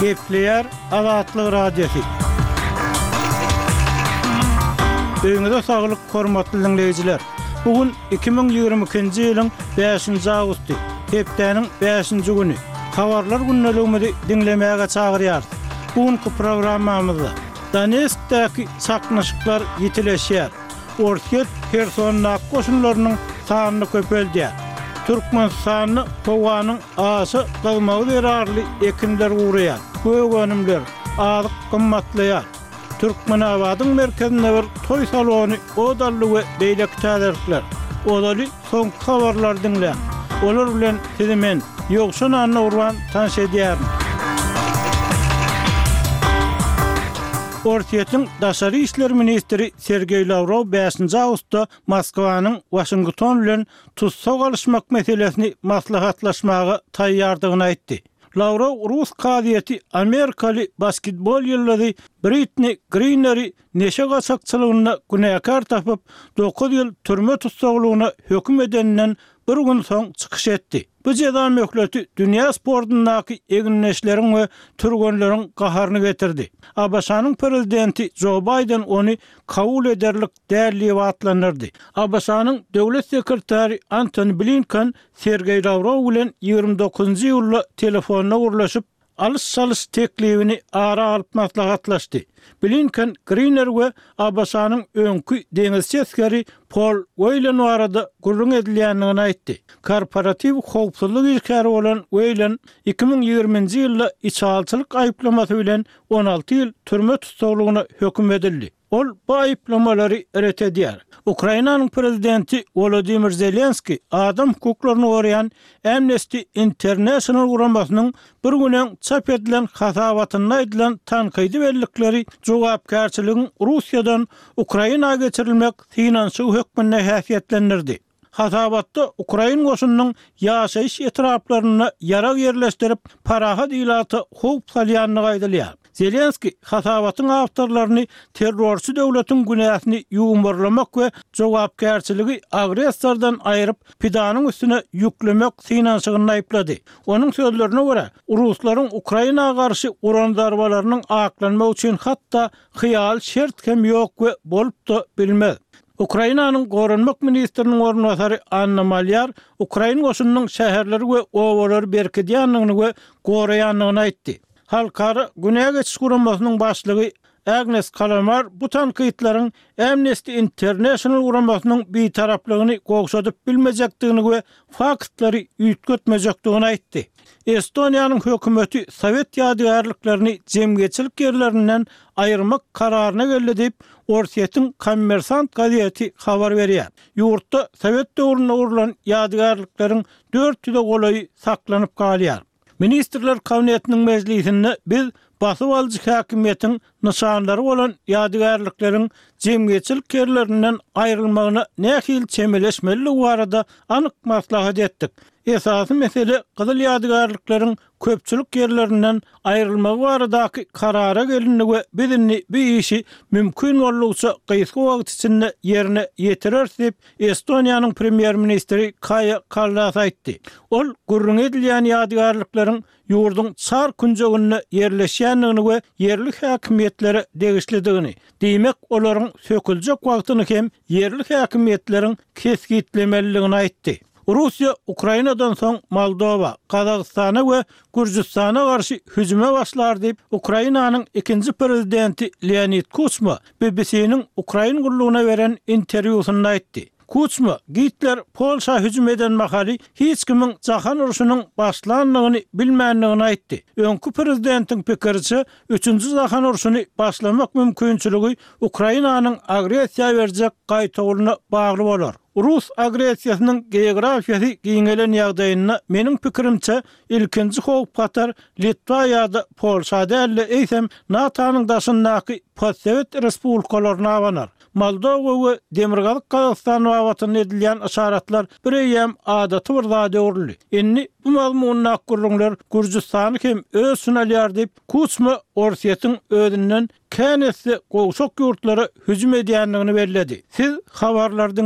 Gepleyer Azatlyk Radiosu. Öňüňizde saglyk, hormatly dinleýijiler. Bugün 2022-nji ýylyň 5-nji awgusty, hepdeniň 5-nji güni. Habarlar günneligini dinlemäge çagyrýar. Bugünkü programmamyzda Donetskdäki çaknaşyklar ýitileşýär. Ortiýet Hersonnak goşunlarynyň sanyny köpeldiýär. Türkmenistanyň towanyň aşy galmagy berarly ekinler uğraýar. Gögönümler azyk gymmatlaýar. Türkmenabadyň merkezinde bir toy salony odally we beýlek täderlikler. Odaly soňky habarlar dinleýär. Olar bilen sizi men Ýogşan Anna Urban tanış edýärim. Ortiýetiň daşary işler ministri Sergey Lavrov 5-nji awgustda Moskwanyň Washington bilen tutsa galşmak meselesini maslahatlaşmagy taýýardygyny aýtdy. Lavrov Rus kadiýeti Amerikaly basketbol ýyldysy Brittney Griner'i neşe gaçakçylygyna günäkar tapyp 9 ýyl türme tutsaglygyna höküm edeninden bir gün soň çykyş etdi. Bu jeda möhleti dünýä sportyndaky eginleşleriň we türgenleriň gaharyny getirdi. ABŞ-nyň prezidenti Joe Biden onu kabul ederlik däli diýip atlanyrdy. ABŞ-nyň döwlet sekretary Antony Blinken Sergey Lavrov bilen 29-njy ýylda telefonna gurlaşyp alys-salys teklibini ara alyp maslahatlaşdy. Blinken Griner we ABŞ-nyň öňkü deňiz seskeri Paul Whelan arada gurrun edilýändigini aýtdy. Korporativ howpsuzlyk işgäri bolan Whelan 2020-nji ýylda içalçylyk aýplamasy bilen 16 ýyl türme tutsaglygyna höküm edildi. Ol bu aýplamalary ret edýär. Ukrainanyň prezidenti Volodymyr Zelenski adam hukuklaryny goraýan Amnesty International guramasynyň bir günen çap edilen hasabatyna edilen tankydy bellikleri jogapkärçiligiň Russiýadan Ukrainaga geçirilmek finansiýa hökmüne häsiýetlendirdi. Hasabatda Ukraina goşunynyň ýaşaýyş etraplaryna ýara ýerleşdirip paraha diýlaty howp salýanlygy aýdylýar. Zelenski hasabatyň awtorlaryny terrorçy döwletiň günäsini ýuwumbarlamak we jogapkärçiligi agressordan aýryp pidanyň üstüne ýüklemek finansiýasyny aýplady. Onuň sözlerine görä, Ruslaryň Ukrainaga garşy uran darbalarynyň aklanmagy üçin hatda hyýal şert hem ýok we bolup da bilmez. Ukrainanyň Gorunmak ministriniň ornwasary Anna Malyar Ukraina goşunynyň şäherleri we owaları berkidýänligini we goraýanlygyny aýtdy. Halkara Güney geçiş guramasynyň başlygy Agnes Kalamar bu tankytlaryň Amnesty International guramasynyň beýtaraplygyny gogşadyp bilmejekdigini we faktlary ýitgetmejekdigini aýtdy. Estoniýanyň hökümeti Sowet ýadygärliklerini jemgyýetçilik ýerlerinden aýyrmak kararyna geldi diýip Ortiýetiň Kommersant gazieti habar berýär. Ýurtda Sowet döwrüne urulan ýadygärlikleriň 400 golaý saklanyp galýar. Ministrler Kabinetiniň meclisinde biz basyp alyjy häkimiýetiň nişanlary bolan ýadygärlikleriň jemgyýetçilik ýerlerinden aýrylmagyna nähil çemeleşmeligi barada anyk maslahat etdik. Esasy mesele gyzyl ýadygärlikleriň köpçülik ýerlerinden aýrylmagy baradaky karara gelindi we bizini bu işi mümkin bolýarsa gysga wagt içinde ýerine ýetirer diýip Estoniýanyň premier ministri Kaja Kallas aýtdy. Ol gurrun edilýän ýadygärlikleriň ýurdun çar künjegine ýerleşýänligini we yerli häkimiýetlere degişlidigini, diýmek olaryň söküljek wagtyny hem yerli häkimiýetleriň kesgitlemeligini aýtdy. Russiýa Ukrainadan soň Moldova, Kazakstana we Gürjistana garşy hüjüme başlar diýip Ukrainanyň ikinji prezidenti Leonid Kuchma BBC-niň Ukraina gurulugyna beren interwýusynda aýtdy. Kuchma, Hitler Polşa hüjüm eden mahali hiç kimin jahan uruşunyň başlanmagyny bilmänligini aýtdy. Öňkü prezidentiň pikirçe 3-nji jahan uruşuny başlamak mümkinçiligi Ukrainanyň agresiýa berjek gaýtagyna bagly bolar. Rus agresiýasynyň geografiýasy giňelen ýagdaýyna meniň pikirimçe ilkinji howp gatar Litwa ýa-da Polşa däl eýsem NATO'nyň daşyndaky postsovet respublikalaryna abanar. Moldova we Demirgazyk Kazakstany watyny edilýän işaratlar birem adaty bir zat öwrüli. Inni bu mazmunna gurrunlar Gürjistany hem özsün alýar diýip Kuchma Ortiýetiň ödünden känesi gowşak ýurtlara hüjüm edýänligini bellädi. Siz habarlardan